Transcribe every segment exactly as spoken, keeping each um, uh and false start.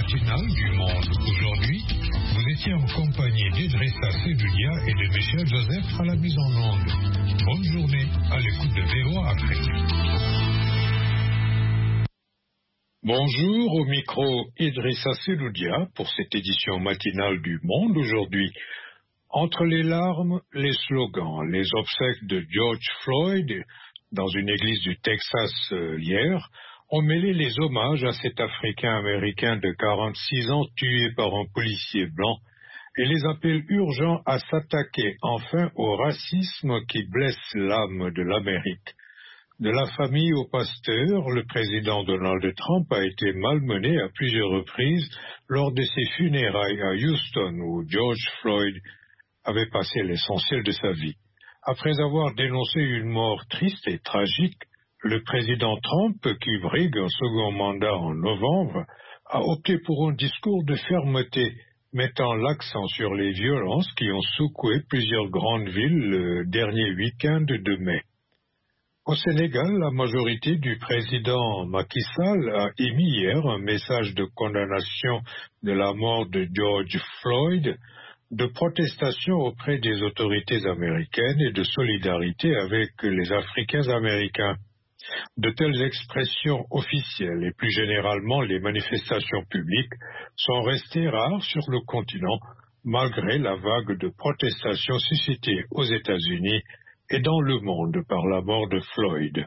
matinale du Monde aujourd'hui. Vous étiez en compagnie d'Idrissa Seloudia et de Michel Joseph à la mise en onde. Bonne journée à l'écoute de V O A Afrique. Bonjour, au micro Idrissa Seloudia pour cette édition matinale du Monde aujourd'hui. Entre les larmes, les slogans, les obsèques de George Floyd dans une église du Texas euh, hier ont mêlé les hommages à cet Africain-Américain de quarante-six ans tué par un policier blanc et les appels urgents à s'attaquer enfin au racisme qui blesse l'âme de l'Amérique. De la famille au pasteur, le président Donald Trump a été malmené à plusieurs reprises lors de ses funérailles à Houston où George Floyd avait passé l'essentiel de sa vie. Après avoir dénoncé une mort triste et tragique, le président Trump, qui brigue un second mandat en novembre, a opté pour un discours de fermeté, mettant l'accent sur les violences qui ont secoué plusieurs grandes villes le dernier week-end de mai. Au Sénégal, la majorité du président Macky Sall a émis hier un message de condamnation de la mort de George Floyd, de protestation auprès des autorités américaines et de solidarité avec les Africains américains. De telles expressions officielles et plus généralement les manifestations publiques sont restées rares sur le continent malgré la vague de protestations suscitées aux États-Unis et dans le monde par la mort de Floyd.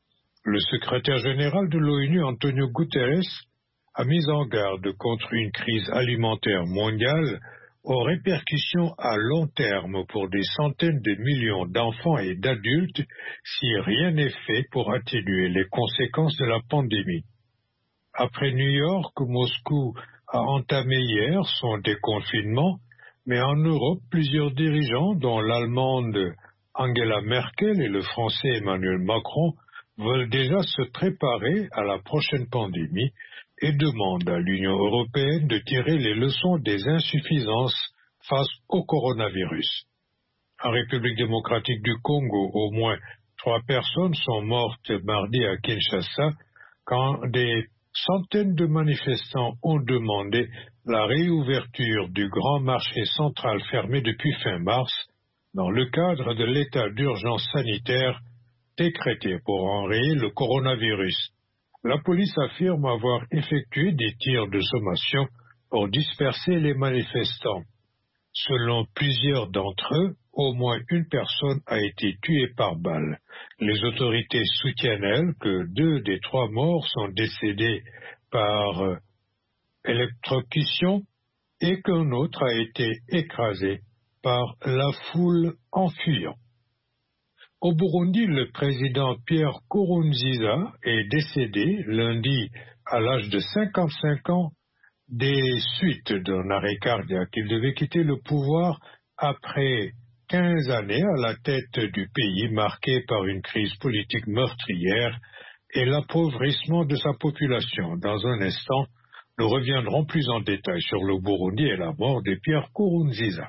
Le secrétaire général de l'ONU, Antonio Guterres, a mis en garde contre une crise alimentaire mondiale aux répercussions à long terme pour des centaines de millions d'enfants et d'adultes si rien n'est fait pour atténuer les conséquences de la pandémie. Après New York, Moscou a entamé hier son déconfinement, mais en Europe, plusieurs dirigeants, dont l'Allemande Angela Merkel et le Français Emmanuel Macron, veulent déjà se préparer à la prochaine pandémie et demandent à l'Union européenne de tirer les leçons des insuffisances face au coronavirus. En République démocratique du Congo, au moins trois personnes sont mortes mardi à Kinshasa quand des centaines de manifestants ont demandé la réouverture du grand marché central fermé depuis fin mars dans le cadre de l'état d'urgence sanitaire décrété pour enrayer le coronavirus. La police affirme avoir effectué des tirs de sommation pour disperser les manifestants. Selon plusieurs d'entre eux, au moins une personne a été tuée par balle. Les autorités soutiennent, elles, que deux des trois morts sont décédés par euh, électrocution et qu'un autre a été écrasé par la foule en fuyant. Au Burundi, le président Pierre Nkurunziza est décédé lundi à l'âge de cinquante-cinq ans des suites d'un arrêt cardiaque. Il devait quitter le pouvoir après quinze années à la tête du pays marqué par une crise politique meurtrière et l'appauvrissement de sa population. Dans un instant, nous reviendrons plus en détail sur le Burundi et la mort de Pierre Nkurunziza.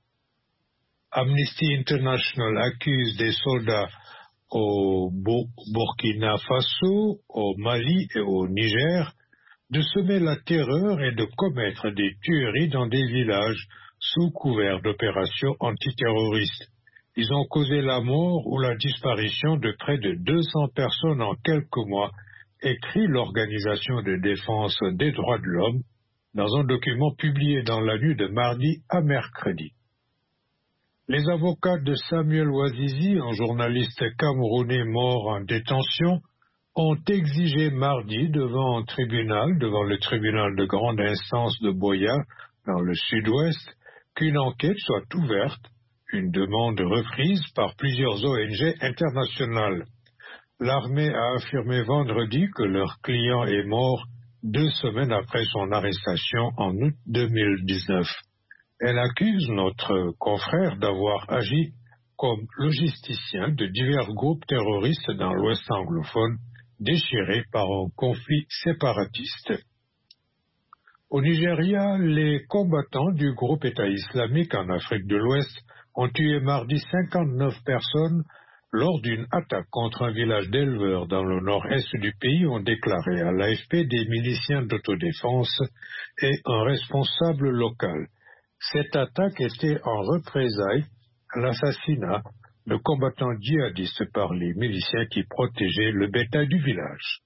Amnesty International accuse des soldats au Burkina Faso, au Mali et au Niger de semer la terreur et de commettre des tueries dans des villages sous couvert d'opérations antiterroristes. Ils ont causé la mort ou la disparition de près de deux cents personnes en quelques mois, écrit l'Organisation de défense des droits de l'homme dans un document publié dans la nuit de mardi à mercredi. Les avocats de Samuel Ouazizi, un journaliste camerounais mort en détention, ont exigé mardi devant un tribunal, devant le tribunal de grande instance de Boya, dans le sud-ouest, qu'une enquête soit ouverte, une demande reprise par plusieurs O N G internationales. L'armée a affirmé vendredi que leur client est mort deux semaines après son arrestation en août deux mille dix-neuf. Elle accuse notre confrère d'avoir agi comme logisticien de divers groupes terroristes dans l'Ouest anglophone, déchirés par un conflit séparatiste. Au Nigeria, les combattants du groupe État islamique en Afrique de l'Ouest ont tué mardi cinquante-neuf personnes lors d'une attaque contre un village d'éleveurs dans le nord-est du pays, ont déclaré à l'A F P des miliciens d'autodéfense et un responsable local. Cette attaque était en représailles à l'assassinat de combattants djihadistes par les miliciens qui protégeaient le bétail du village.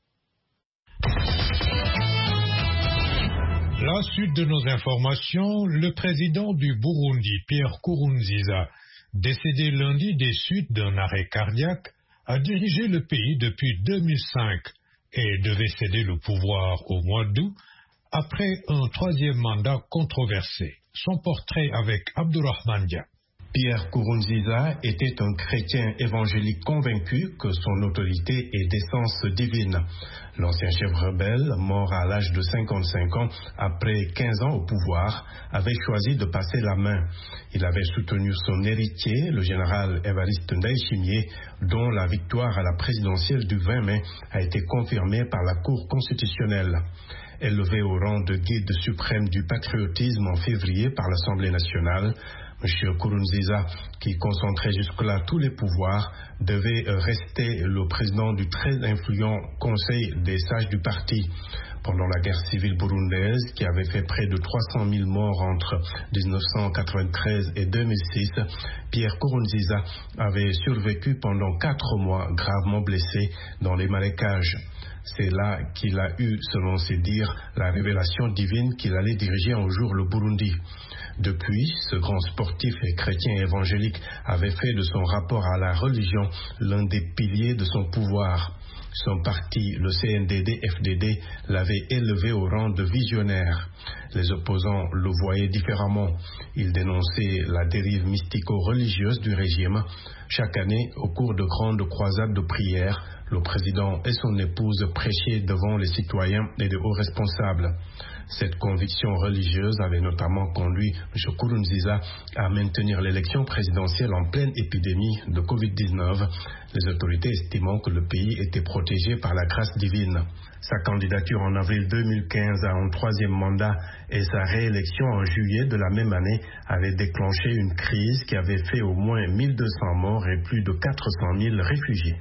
La suite de nos informations, le président du Burundi, Pierre Nkurunziza, décédé lundi des suites d'un arrêt cardiaque, a dirigé le pays depuis deux mille cinq et devait céder le pouvoir au mois d'août après un troisième mandat controversé. Son portrait avec Abdourahmane Dia. Pierre Nkurunziza était un chrétien évangélique convaincu que son autorité est d'essence divine. L'ancien chef rebelle, mort à l'âge de cinquante-cinq ans après quinze ans au pouvoir, avait choisi de passer la main. Il avait soutenu son héritier, le général Évariste Ndayishimiye, dont la victoire à la présidentielle du vingt mai a été confirmée par la Cour constitutionnelle. Élevé au rang de guide suprême du patriotisme en février par l'Assemblée nationale, M. Nkurunziza, qui concentrait jusque-là tous les pouvoirs, devait rester le président du très influent Conseil des sages du parti. Pendant la guerre civile burundaise, qui avait fait près de trois cent mille morts entre dix-neuf cent quatre-vingt-treize et deux mille six, Pierre Nkurunziza avait survécu pendant quatre mois gravement blessé dans les marécages. C'est là qu'il a eu, selon ses dires, la révélation divine qu'il allait diriger un jour le Burundi. Depuis, ce grand sportif et chrétien évangélique avait fait de son rapport à la religion l'un des piliers de son pouvoir. Son parti, le C N D D F D D, l'avait élevé au rang de visionnaire. Les opposants le voyaient différemment. Ils dénonçaient la dérive mystico-religieuse du régime. Chaque année, au cours de grandes croisades de prière, le président et son épouse prêchaient devant les citoyens et de hauts responsables. Cette conviction religieuse avait notamment conduit M. Nkurunziza à maintenir l'élection présidentielle en pleine épidémie de covid dix-neuf, les autorités estimant que le pays était protégé par la grâce divine. Sa candidature en avril deux mille quinze à un troisième mandat et sa réélection en juillet de la même année avaient déclenché une crise qui avait fait au moins mille deux cents morts et plus de quatre cent mille réfugiés.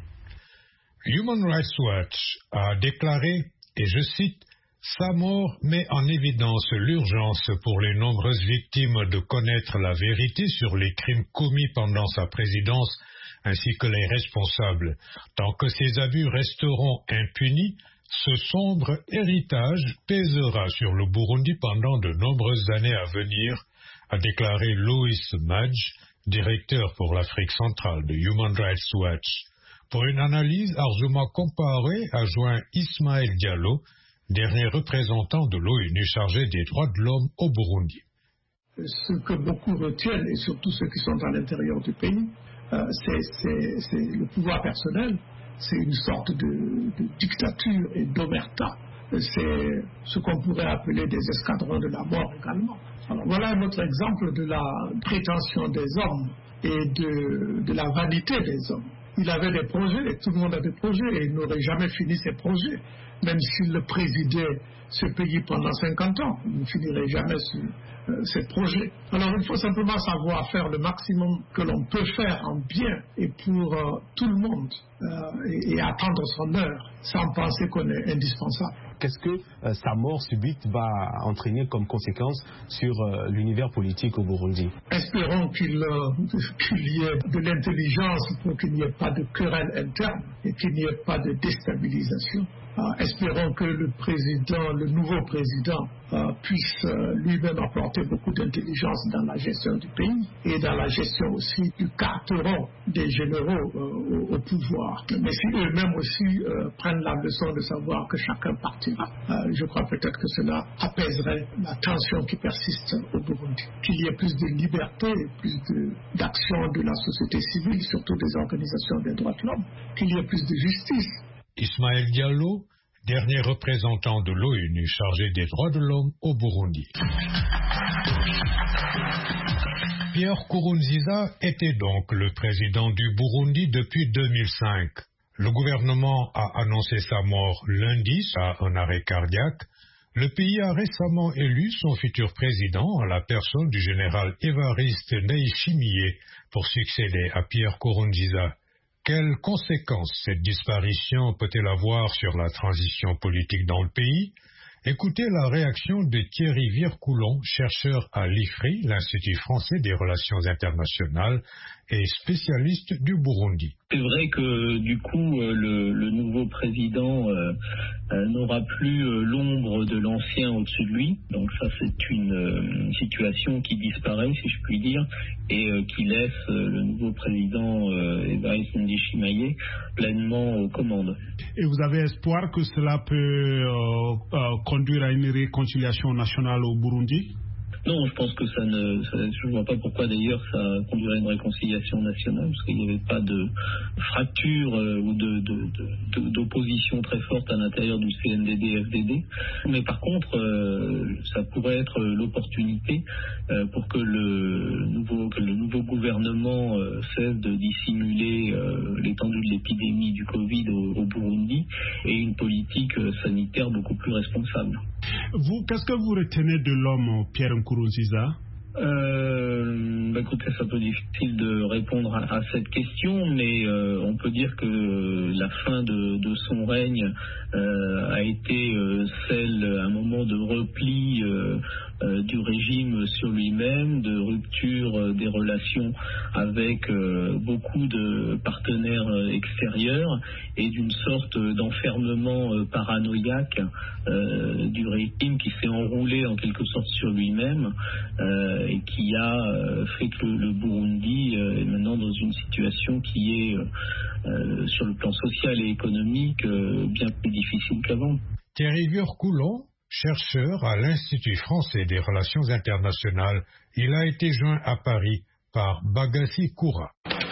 Human Rights Watch a déclaré, et je cite, « Sa mort met en évidence l'urgence pour les nombreuses victimes de connaître la vérité sur les crimes commis pendant sa présidence ainsi que les responsables. Tant que ces abus resteront impunis, ce sombre héritage pèsera sur le Burundi pendant de nombreuses années à venir », a déclaré Louis Madge, directeur pour l'Afrique centrale de Human Rights Watch. Pour une analyse, Arjuma Compaoré a joint Ismaël Diallo, dernier représentant de l'ONU chargé des droits de l'homme au Burundi. Ce que beaucoup retiennent, et surtout ceux qui sont à l'intérieur du pays, euh, c'est le pouvoir personnel, c'est une sorte de, de dictature et d'omerta. C'est ce qu'on pourrait appeler des escadrons de la mort également. Alors voilà un autre exemple de la prétention des hommes et de, de la vanité des hommes. Il avait des projets, tout le monde a des projets, et il n'aurait jamais fini ses projets. Même s'il le présidait ce pays pendant cinquante ans, il ne finirait jamais ce, euh, ses projets. Alors il faut simplement savoir faire le maximum que l'on peut faire en bien et pour euh, tout le monde, euh, et, et attendre son heure, sans penser qu'on est indispensable. Qu'est-ce que euh, sa mort subite va entraîner comme conséquence sur euh, l'univers politique au Burundi? Espérons qu'il euh, qu'il y ait de l'intelligence pour qu'il n'y ait pas de querelle interne et qu'il n'y ait pas de déstabilisation. Euh, espérons que le président, le nouveau président, euh, puisse euh, lui-même apporter beaucoup d'intelligence dans la gestion du pays et dans la gestion aussi du carteron des généraux euh, au, au pouvoir. Mais si eux-mêmes aussi euh, prennent la leçon de savoir que chacun partira, euh, je crois peut-être que cela apaiserait la tension qui persiste au Burundi. Qu'il y ait plus de liberté, plus d'action de, de la société civile, surtout des organisations des droits de l'homme, qu'il y ait plus de justice. Ismaël Diallo, dernier représentant de l'ONU chargé des droits de l'homme au Burundi. Pierre Nkurunziza était donc le président du Burundi depuis deux mille cinq. Le gouvernement a annoncé sa mort lundi à un arrêt cardiaque. Le pays a récemment élu son futur président à la personne du général Évariste Ndayishimiye pour succéder à Pierre Nkurunziza. Quelles conséquences cette disparition peut-elle avoir sur la transition politique dans le pays? Écoutez la réaction de Thierry Vircoulon, chercheur à l'I F R I, l'Institut français des relations internationales, et spécialiste du Burundi. C'est vrai que du coup, le, le nouveau président euh, euh, n'aura plus euh, l'ombre de l'ancien au-dessus de lui. Donc ça, c'est une, euh, une situation qui disparaît, si je puis dire, et euh, qui laisse euh, le nouveau président euh, Evariste Ndayishimiye pleinement aux commandes. Et vous avez espoir que cela peut euh, euh, conduire à une réconciliation nationale au Burundi? Non, je pense que ça ne... Ça, je ne vois pas pourquoi d'ailleurs ça conduirait à une réconciliation nationale, parce qu'il n'y avait pas de fracture euh, ou de, de, de, de, d'opposition très forte à l'intérieur du C N D D F D D. Mais par contre, euh, ça pourrait être l'opportunité euh, pour que le nouveau, que le nouveau gouvernement euh, cesse de dissimuler euh, l'étendue de l'épidémie du Covid au, au Burundi et une politique euh, sanitaire beaucoup plus responsable. Vous, qu'est-ce que vous retenez de l'homme Pierre Nkurunziza? Euh, bah écoutez, c'est un peu difficile de répondre à, à cette question, mais euh, on peut dire que la fin de, de son règne euh, a été euh, celle, un moment de repli euh, euh, du régime sur lui-même, de rupture euh, des relations avec euh, beaucoup de partenaires euh, extérieurs et d'une sorte d'enfermement euh, paranoïaque euh, du régime qui s'est enroulé en quelque sorte sur lui-même. Euh, et qui a euh, fait que le, le Burundi euh, est maintenant dans une situation qui est, euh, sur le plan social et économique, euh, bien plus difficile qu'avant. Thierry Vircoulon, chercheur à l'Institut français des relations internationales, il a été joint à Paris par Bagassi Koura.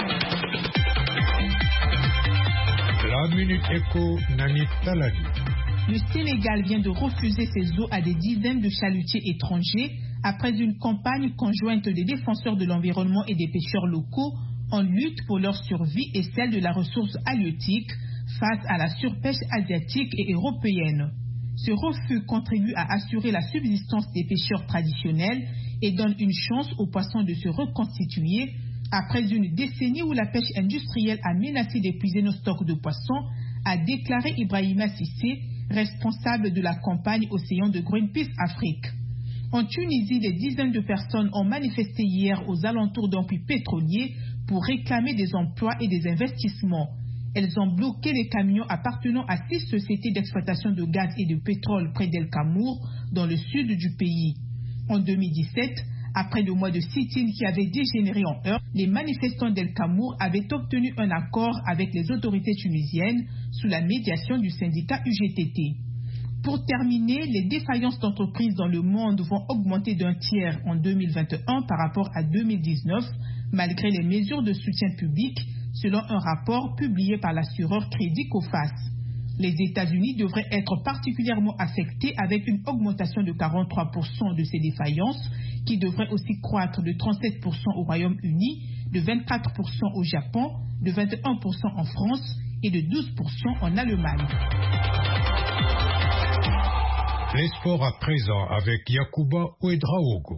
La Minute Éco, Nanit Talagi. Le Sénégal vient de refuser ses eaux à des dizaines de chalutiers étrangers après une campagne conjointe des défenseurs de l'environnement et des pêcheurs locaux en lutte pour leur survie et celle de la ressource halieutique face à la surpêche asiatique et européenne. Ce refus contribue à assurer la subsistance des pêcheurs traditionnels et donne une chance aux poissons de se reconstituer après une décennie où la pêche industrielle a menacé d'épuiser nos stocks de poissons, a déclaré Ibrahima Cissé, responsable de la campagne Océan de Greenpeace Afrique. En Tunisie, des dizaines de personnes ont manifesté hier aux alentours d'un puits pétrolier pour réclamer des emplois et des investissements. Elles ont bloqué les camions appartenant à six sociétés d'exploitation de gaz et de pétrole près d'El Kamour, dans le sud du pays. En deux mille dix-sept, après deux mois de sit-in qui avaient dégénéré en heurts, les manifestants d'El Kamour avaient obtenu un accord avec les autorités tunisiennes sous la médiation du syndicat U G T T. Pour terminer, les défaillances d'entreprises dans le monde vont augmenter d'un tiers en deux mille vingt et un par rapport à deux mille dix-neuf, malgré les mesures de soutien public, selon un rapport publié par l'assureur Crédit Coface. Les États-Unis devraient être particulièrement affectés avec une augmentation de quarante-trois pour cent de ces défaillances, qui devrait aussi croître de trente-sept pour cent au Royaume-Uni, de vingt-quatre pour cent au Japon, de vingt et un pour cent en France et de douze pour cent en Allemagne. Les sports à présent avec Yacouba Ouedraogo.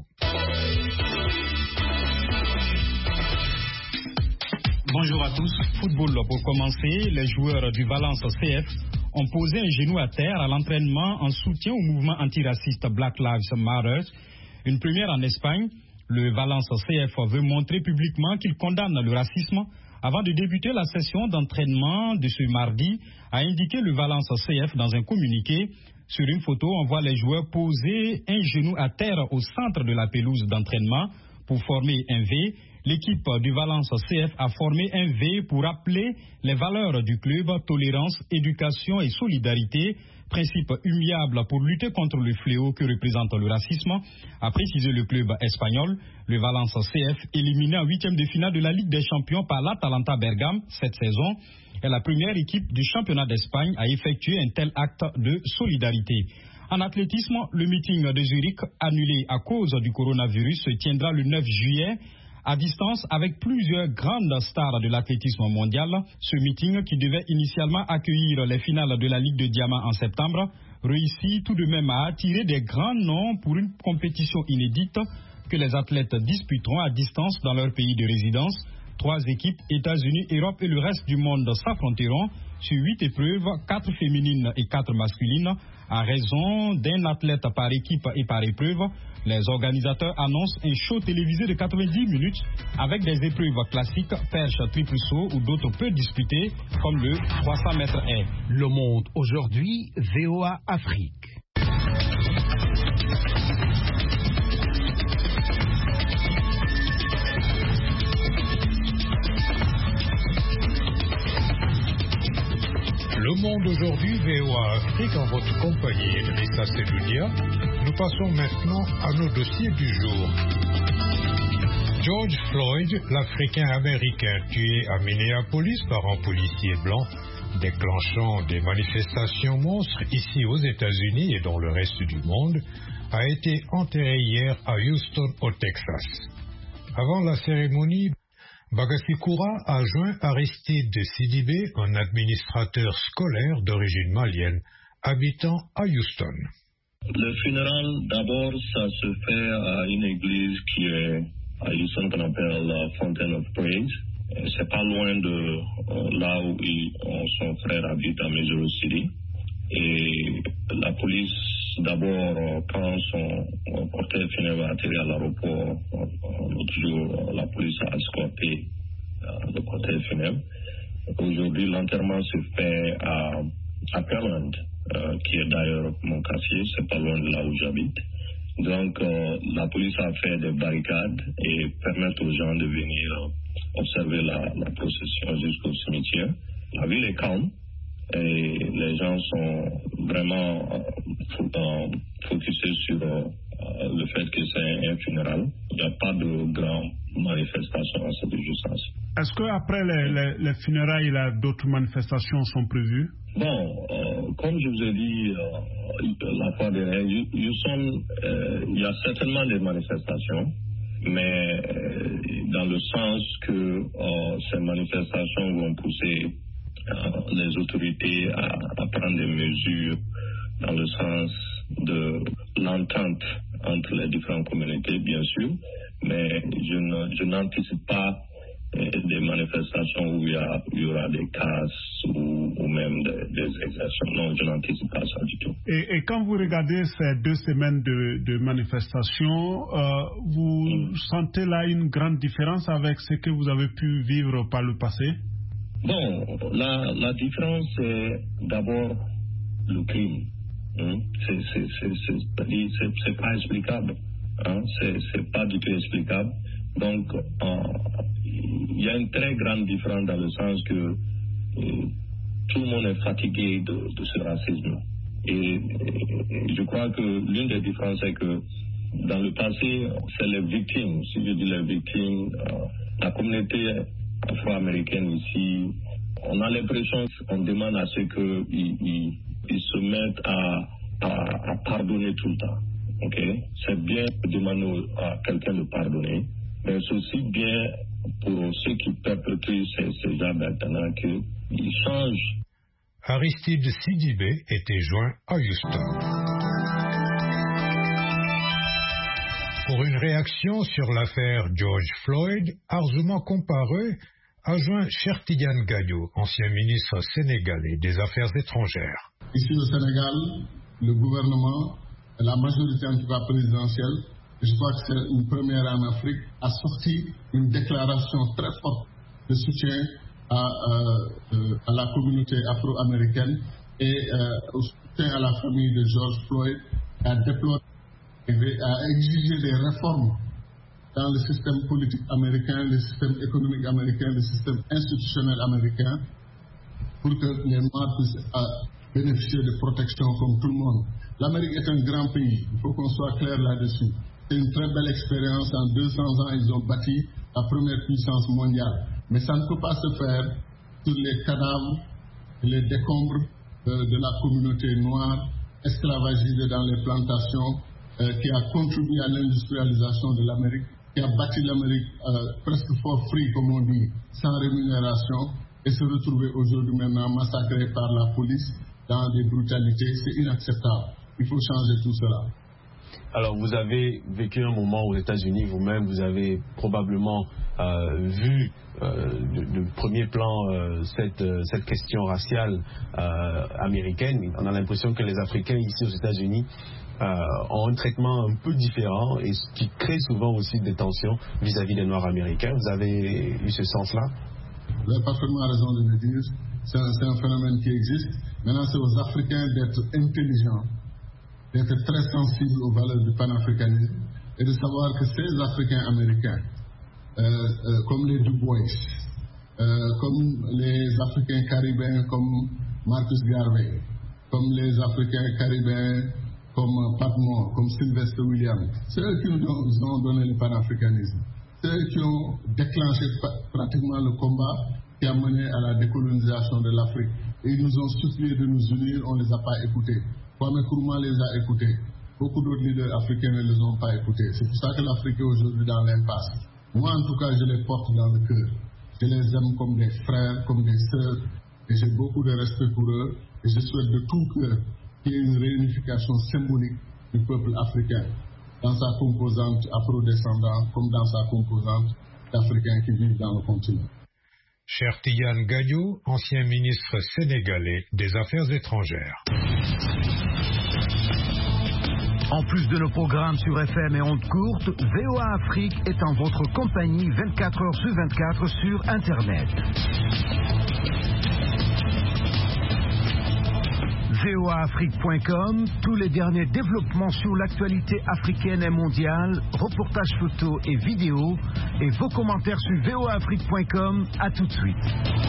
Bonjour à tous. Football pour commencer. Les joueurs du Valence C F ont posé un genou à terre à l'entraînement en soutien au mouvement antiraciste Black Lives Matter. Une première en Espagne. Le Valence C F veut montrer publiquement qu'il condamne le racisme. Avant de débuter la session d'entraînement de ce mardi, a indiqué le Valence C F dans un communiqué. Sur une photo, on voit les joueurs poser un genou à terre au centre de la pelouse d'entraînement pour former un V. L'équipe du Valence C F a formé un V pour rappeler les valeurs du club, tolérance, éducation et solidarité, principe immuable pour lutter contre le fléau que représente le racisme, a précisé le club espagnol. Le Valence C F, éliminé en huitième de finale de la Ligue des Champions par l'Atalanta Bergame cette saison, est la première équipe du championnat d'Espagne à effectuer un tel acte de solidarité. En athlétisme, le meeting de Zurich, annulé à cause du coronavirus, se tiendra le neuf juillet. À distance avec plusieurs grandes stars de l'athlétisme mondial. Ce meeting, qui devait initialement accueillir les finales de la Ligue de Diamant en septembre, réussit tout de même à attirer des grands noms pour une compétition inédite que les athlètes disputeront à distance dans leur pays de résidence. Trois équipes, États-Unis, Europe et le reste du monde, s'affronteront sur huit épreuves, quatre féminines et quatre masculines, à raison d'un athlète par équipe et par épreuve. Les organisateurs annoncent un show télévisé de quatre-vingt-dix minutes avec des épreuves classiques, perche, triple saut ou d'autres peu disputées comme le trois cents mètres haies. Le Monde aujourd'hui, V O A Afrique. Le Monde aujourd'hui, V O A Afrique, en votre compagnie, Idrissa Seloudia. Nous passons maintenant à nos dossiers du jour. George Floyd, l'Africain-Américain tué à Minneapolis par un policier blanc, déclenchant des manifestations monstres ici aux États-Unis et dans le reste du monde, a été enterré hier à Houston, au Texas. Avant la cérémonie, Bagasikura a joint Aristide Sidibé, un administrateur scolaire d'origine malienne, habitant à Houston. Le funérail, d'abord, ça se fait à une église qui est à Houston, qu'on appelle la Fountain of Praise. C'est pas loin de euh, là où il, son frère habite à Missouri City. Et la police, d'abord, quand son cortège funèbre a atterri à l'aéroport, l'autre jour, la police a escorté euh, le cortège funèbre. Aujourd'hui, l'enterrement se fait à, à Pearland, euh, qui est d'ailleurs mon quartier, c'est pas loin de là où j'habite. Donc, euh, la police a fait des barricades et permettre aux gens de venir euh, observer la, la procession jusqu'au cimetière. La ville est calme. Et les gens sont vraiment euh, focusés sur euh, le fait que c'est un funéral. Il n'y a pas de grandes manifestations à cette urgence. Est-ce qu'après les, les, les funérailles, là, d'autres manifestations sont prévues? Bon, euh, comme je vous ai dit euh, la fois dernière, Houston, euh, il y a certainement des manifestations, mais euh, dans le sens que euh, ces manifestations vont pousser Euh, les autorités à, à prendre des mesures dans le sens de l'entente entre les différentes communautés, bien sûr, mais je, ne, je n'anticipe pas euh, des manifestations où il y, a, il y aura des casses ou, ou même des, des exactions. Non, je n'anticipe pas ça du tout. Et, et quand vous regardez ces deux semaines de, de manifestations, euh, vous mm. sentez là une grande différence avec ce que vous avez pu vivre par le passé? Bon, la, la différence, c'est d'abord le crime. Hein? C'est, c'est, c'est, c'est, c'est, c'est pas explicable. Hein? C'est, c'est pas du tout explicable. Donc, il y a une très grande différence dans le sens que euh, tout le monde est fatigué de, de ce racisme. Et, et je crois que l'une des différences, c'est que dans le passé, c'est les victimes. Si je dis les victimes, euh, la communauté afro-américaine ici, on a l'impression qu'on demande à ce qu'ils ils, ils se mettent à, à, à pardonner tout le temps. Okay? C'est bien de demander à quelqu'un de pardonner, mais c'est aussi bien pour ceux qui perpétuent ces, ces gens maintenant qu'ils changent. Aristide Sidibé était joint à Houston. Pour une réaction sur l'affaire George Floyd, Arzouma Comparé a joint Cheikh Tidiane Gadio, ancien ministre sénégalais des Affaires étrangères. Ici au Sénégal, le gouvernement, la majorité en tout cas présidentielle, je crois que c'est une première en Afrique, a sorti une déclaration très forte de soutien à, euh, à la communauté afro-américaine et euh, au soutien à la famille de George Floyd, a déploré, a exigé des réformes dans le système politique américain, le système économique américain, le système institutionnel américain, pour que les Noirs puissent euh, bénéficier de protection comme tout le monde. L'Amérique est un grand pays, il faut qu'on soit clair là-dessus. C'est une très belle expérience. En deux cents ans, ils ont bâti la première puissance mondiale. Mais ça ne peut pas se faire sur les cadavres, les décombres euh, de la communauté noire, esclavagisée dans les plantations, euh, qui a contribué à l'industrialisation de l'Amérique, qui a bâti l'Amérique euh, presque for free, comme on dit, sans rémunération, et se retrouver aujourd'hui maintenant massacré par la police dans des brutalités. C'est inacceptable. Il faut changer tout cela. Alors, vous avez vécu un moment aux États-Unis vous-même, vous avez probablement euh, vu euh, de, de premier plan euh, cette, euh, cette question raciale euh, américaine. On a l'impression que les Africains ici aux États-Unis euh, ont un traitement un peu différent et ce qui crée souvent aussi des tensions vis-à-vis des Noirs américains. Vous avez eu ce sens-là? Vous avez parfaitement raison de le dire. C'est un, c'est un phénomène qui existe. Maintenant, c'est aux Africains d'être intelligents, d'être très sensibles aux valeurs du panafricanisme et de savoir que ces Africains américains, euh, euh, comme les Du Bois, euh, comme les Africains caribéens comme Marcus Garvey, comme les Africains caribéens comme Pat Moore, comme Sylvester Williams, c'est eux qui nous ont donné le panafricanisme. C'est eux qui ont déclenché pratiquement le combat qui a mené à la décolonisation de l'Afrique. Et ils nous ont supplié de nous unir, on ne les a pas écoutés. Kwame Nkrumah les a écoutés. Beaucoup d'autres leaders africains ne les ont pas écoutés. C'est pour ça que l'Afrique est aujourd'hui dans l'impasse. Moi, en tout cas, je les porte dans le cœur. Je les aime comme des frères, comme des sœurs. Et j'ai beaucoup de respect pour eux. Et je souhaite de tout cœur qu'il y ait une réunification symbolique du peuple africain dans sa composante afro-descendante comme dans sa composante d'Africains qui vivent dans le continent. Cher Tidiane Gadio, ancien ministre sénégalais des Affaires étrangères. En plus de nos programmes sur F M et ondes courtes, V O A Afrique est en votre compagnie vingt-quatre heures sur vingt-quatre sur Internet. V O A Afrique point com, tous les derniers développements sur l'actualité africaine et mondiale, reportages photos et vidéos, et vos commentaires sur V O A Afrique point com. À tout de suite.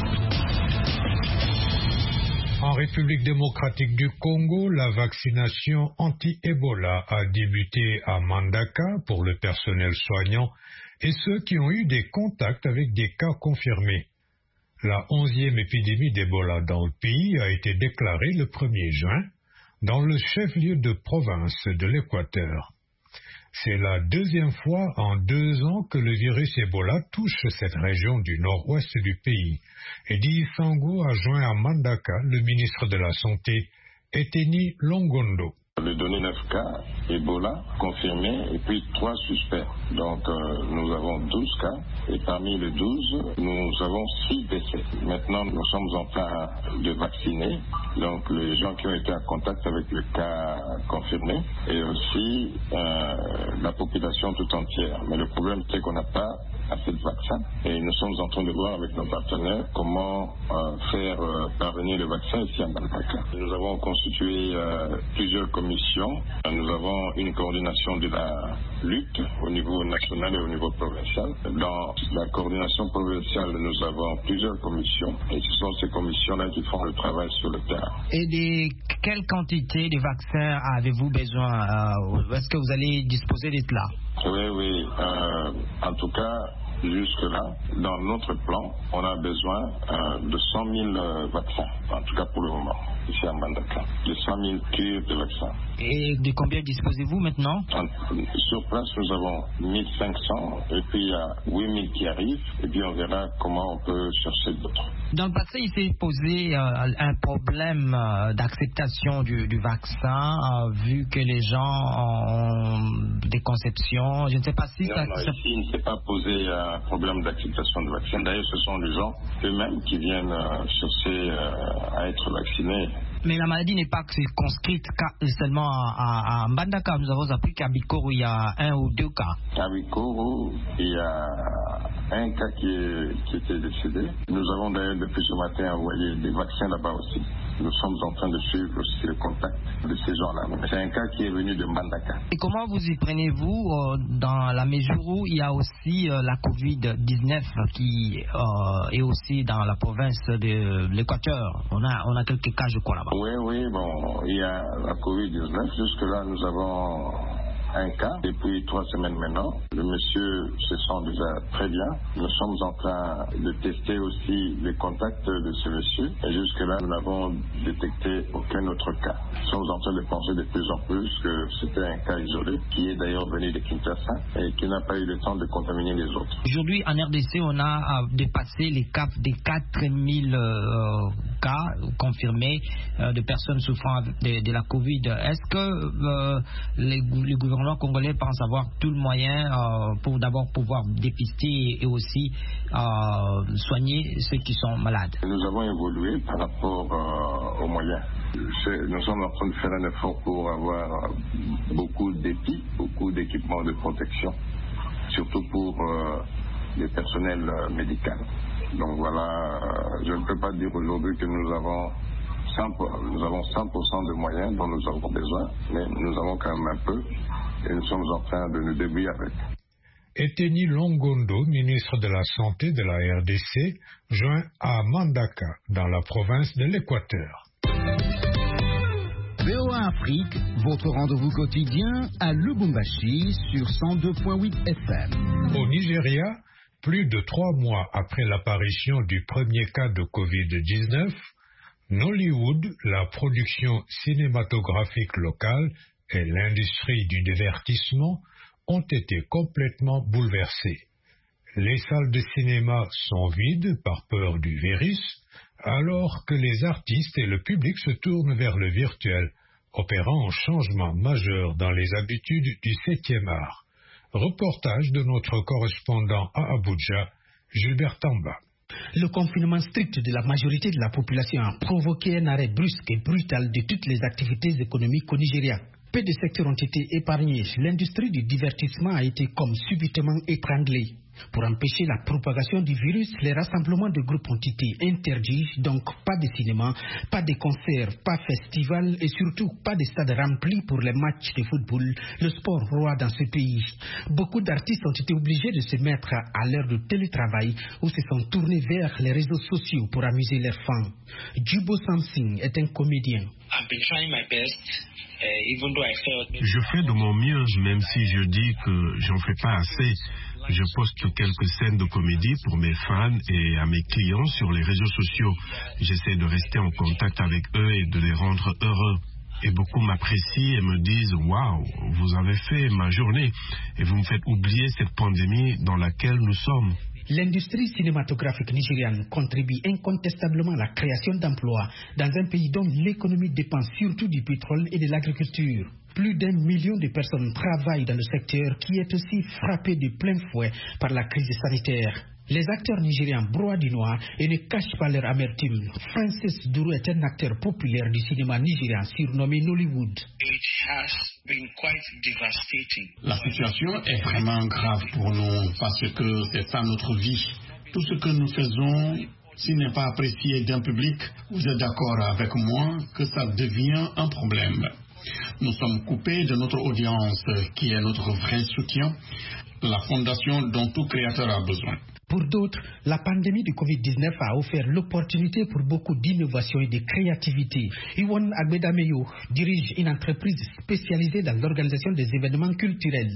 En République démocratique du Congo, la vaccination anti-Ebola a débuté à Mbandaka pour le personnel soignant et ceux qui ont eu des contacts avec des cas confirmés. La onzième épidémie d'Ebola dans le pays a été déclarée le premier juin dans le chef-lieu de province de l'Équateur. C'est la deuxième fois en deux ans que le virus Ebola touche cette région du nord-ouest du pays. Eddie Sango a joint à Mbandaka le ministre de la Santé, Eteni Longondo. Les données neuf cas Ebola confirmés et puis trois suspects. Donc euh, nous avons douze cas et parmi les douze, nous avons six décès. Maintenant, nous sommes en train de vacciner donc les gens qui ont été en contact avec le cas confirmé et aussi euh, la population tout entière. Mais le problème, c'est qu'on n'a pas assez de vaccins et nous sommes en train de voir avec nos partenaires comment euh, faire euh, parvenir le vaccin ici à Mbandaka. Nous avons constitué euh, plusieurs commissions. Nous avons une coordination de la lutte au niveau national et au niveau provincial. Dans la coordination provinciale, nous avons plusieurs commissions et ce sont ces commissions-là qui font le travail sur le terrain. Et de quelle quantité de vaccins avez-vous besoin? euh, Est-ce que vous allez disposer de cela? Oui, oui. Euh, en tout cas, jusque-là, dans notre plan, on a besoin euh, de cent mille euh, vaccins, en tout cas pour le moment, ici à Mbandaka, de cent mille cures de vaccins. Et de combien disposez-vous maintenant? En, sur place, nous avons mille cinq cents, et puis il y a huit mille qui arrivent, et puis on verra comment on peut chercher d'autres. Dans le passé, il s'est posé euh, un problème euh, d'acceptation du, du vaccin, euh, vu que les gens ont des conceptions. Je ne sais pas si non, ça... Non, ça... ici, il ne s'est pas posé un problème d'acceptation du vaccin. D'ailleurs, ce sont les gens eux-mêmes qui viennent euh, chercher euh, à être vaccinés. Mais la maladie n'est pas circonscrite seulement à, à Mbandaka. Nous avons appris qu'à Bikoro, il y a un ou deux cas. À Bikoro, il y a un cas qui, est, qui était décédé. Nous avons d'ailleurs depuis ce matin envoyé des vaccins là-bas aussi. Nous sommes en train de suivre aussi le contact de ces gens-là. C'est un cas qui est venu de Mbandaka. Et comment vous y prenez-vous euh, dans la mesure où il y a aussi euh, la covid dix-neuf qui euh, est aussi dans la province de l'Équateur? On a, on a quelques cas, je crois, là-bas. Oui, oui, bon, il y a la covid dix-neuf. Jusque-là, nous avons un cas depuis trois semaines maintenant. Le monsieur se sent déjà très bien. Nous sommes en train de tester aussi les contacts de ce monsieur. Et jusque-là, nous n'avons détecté aucun autre cas. Nous sommes en train de penser de plus en plus que c'était un cas isolé, qui est d'ailleurs venu de Kinshasa et qui n'a pas eu le temps de contaminer les autres. Aujourd'hui, en R D C, on a dépassé les caps des quatre mille euh, cas confirmés euh, de personnes souffrant de, de la Covid. Est-ce que euh, les, le gouvernement congolais pense avoir tout le moyen euh, pour d'abord pouvoir dépister et aussi euh, soigner ceux qui sont malades? Nous avons évolué par rapport euh, aux moyens. Nous sommes en train de faire un effort pour avoir beaucoup d'épis, beaucoup d'équipements de protection, surtout pour euh, les personnels euh, médicaux. Donc voilà, euh, je ne peux pas dire aujourd'hui que nous avons cent pour cent, nous avons cent pour cent de moyens dont nous avons besoin, mais nous avons quand même un peu et nous sommes en train de nous débrouiller avec. Eteni Longondo, ministre de la Santé de la R D C, joint à Mandaka, dans la province de l'Équateur. V O A Afrique, votre rendez-vous quotidien à Lubumbashi sur cent deux virgule huit F M. Au Nigeria, plus de trois mois après l'apparition du premier cas de covid dix-neuf, Nollywood, la production cinématographique locale et l'industrie du divertissement ont été complètement bouleversées. Les salles de cinéma sont vides par peur du virus, alors que les artistes et le public se tournent vers le virtuel, opérant un changement majeur dans les habitudes du septième art. Reportage de notre correspondant à Abuja, Gilbert Tamba. Le confinement strict de la majorité de la population a provoqué un arrêt brusque et brutal de toutes les activités économiques au Nigeria. Peu de secteurs ont été épargnés. L'industrie du divertissement a été comme subitement étranglée. Pour empêcher la propagation du virus, les rassemblements de groupes ont été interdits, donc pas de cinéma, pas de concerts, pas de festivals et surtout pas de stades remplis pour les matchs de football, le sport roi dans ce pays. Beaucoup d'artistes ont été obligés de se mettre à l'heure de télétravail ou se sont tournés vers les réseaux sociaux pour amuser leurs fans. Jubo Samsing est un comédien. Je fais de mon mieux, même si je dis que j'en fais pas assez. Je poste quelques scènes de comédie pour mes fans et à mes clients sur les réseaux sociaux. J'essaie de rester en contact avec eux et de les rendre heureux. Et beaucoup m'apprécient et me disent « Waouh, vous avez fait ma journée et vous me faites oublier cette pandémie dans laquelle nous sommes. » L'industrie cinématographique nigériane contribue incontestablement à la création d'emplois dans un pays dont l'économie dépend surtout du pétrole et de l'agriculture. Plus d'un million de personnes travaillent dans le secteur qui est aussi frappé de plein fouet par la crise sanitaire. Les acteurs nigérians broient du noir et ne cachent pas leur amertume. Francis Duru est un acteur populaire du cinéma nigérian surnommé Nollywood. La situation est vraiment grave pour nous parce que c'est ça notre vie. Tout ce que nous faisons, s'il n'est pas apprécié d'un public, vous êtes d'accord avec moi que ça devient un problème. Nous sommes coupés de notre audience qui est notre vrai soutien, la fondation dont tout créateur a besoin. Pour d'autres, la pandémie du covid dix-neuf a offert l'opportunité pour beaucoup d'innovation et de créativité. Iwan Agbedameyo dirige une entreprise spécialisée dans l'organisation des événements culturels.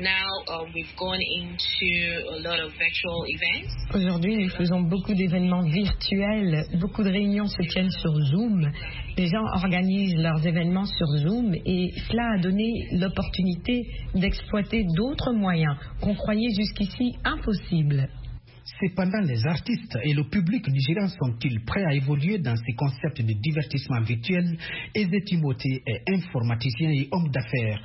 Aujourd'hui, nous faisons beaucoup d'événements virtuels. Beaucoup de réunions se tiennent sur Zoom. Les gens organisent leurs événements sur Zoom et cela a donné l'opportunité d'exploiter d'autres moyens qu'on croyait jusqu'ici impossibles. Cependant, les artistes et le public nigérian sont-ils prêts à évoluer dans ces concepts de divertissement virtuel? Eze Timothée est informaticien et homme d'affaires.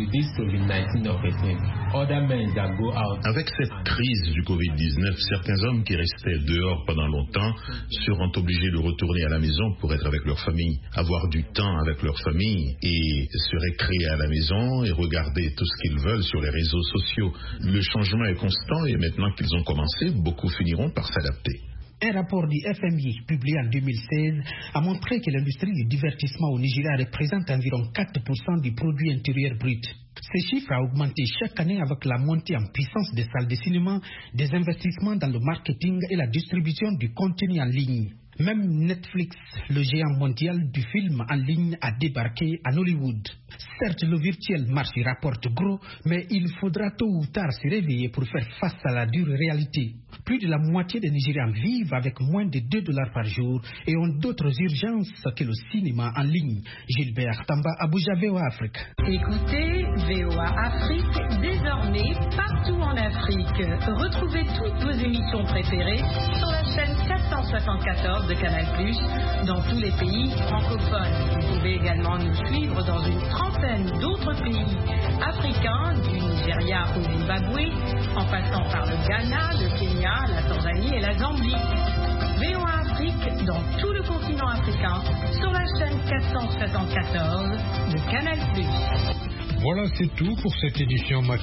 Avec cette crise du covid dix-neuf, certains hommes qui restaient dehors pendant longtemps seront obligés de retourner à la maison pour être avec leur famille, avoir du temps avec leur famille et se récréer à la maison et regarder tout ce qu'ils veulent sur les réseaux sociaux. Le changement est constant et maintenant qu'ils ont commencé, beaucoup finiront par s'adapter. Un rapport du F M I publié en deux mille seize a montré que l'industrie du divertissement au Nigeria représente environ quatre pour cent du produit intérieur brut. Ce chiffre a augmenté chaque année avec la montée en puissance des salles de cinéma, des investissements dans le marketing et la distribution du contenu en ligne. Même Netflix, le géant mondial du film en ligne, a débarqué à Hollywood. Certes, le virtuel marché rapporte gros, mais il faudra tôt ou tard se réveiller pour faire face à la dure réalité. Plus de la moitié des Nigérians vivent avec moins de deux dollars par jour et ont d'autres urgences que le cinéma en ligne. Gilbert Tamba, Abuja, V O A Afrique. Écoutez V O A Afrique désormais partout en Afrique. Retrouvez toutes vos émissions préférées sur la chaîne quatre cent soixante-quatorze de Canal plus, dans tous les pays francophones. Vous pouvez également nous suivre dans une trentaine d'autres pays africains, du Nigeria au Zimbabwe, en passant par le Ghana, le Kenya, la Tanzanie et la Zambie. V O A Afrique dans tout le continent africain sur la chaîne quatre cent soixante-quatorze de Canal plus. Voilà, c'est tout pour cette édition matinale.